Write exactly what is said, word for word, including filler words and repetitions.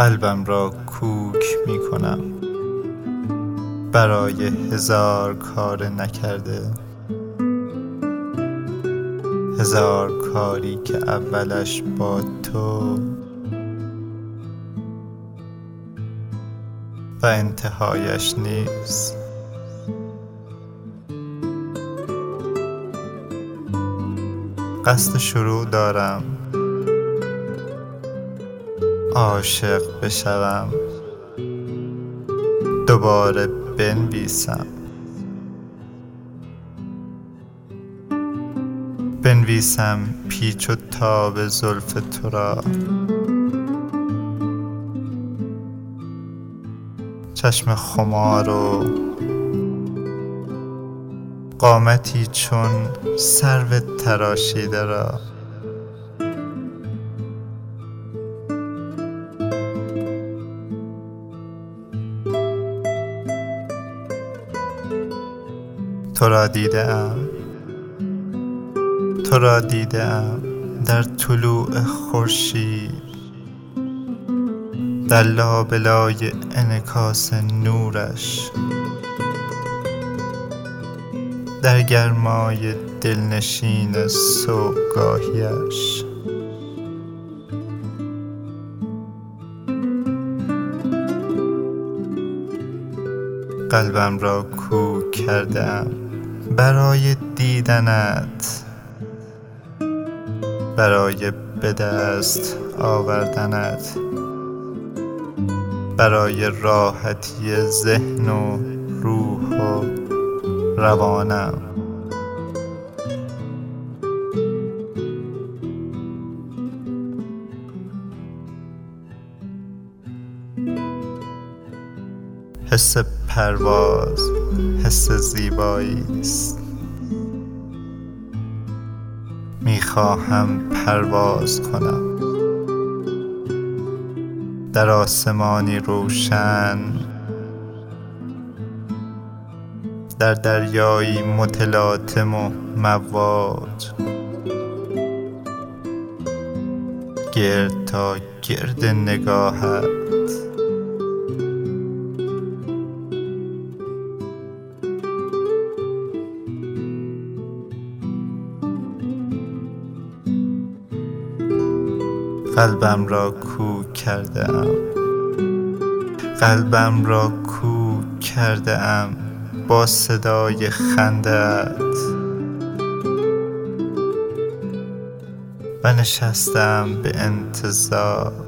قلبم را کوک می کنم برای هزار کار نکرده، هزار کاری که اولش با تو و انتهایش نیز. قصد شروع دارم، عاشق بشوم، دوباره بنویسم بنویسم پیچ و تاب زلف تو را، چشم خمار و قامتی چون سرو تراشیده را. تو را دیده‌ام تو را دیده‌ام در طلوع خورشید، در لابلای انعکاس نورش، در گرمای دلنشین صبحگاهیش. قلبم را کوک کردم برای دیدنت، برای به دست آوردنت، برای راحتی ذهن و روح و روانم. حس پرواز حس زیبایی است، میخواهم پرواز کنم در آسمانی روشن، در دریایی متلاطم و مواج، گرد تا گرد نگاهت. قلبم را کوک کرده ام قلبم را کوک کرده ام با صدای خنده‌ات و نشستم به انتظار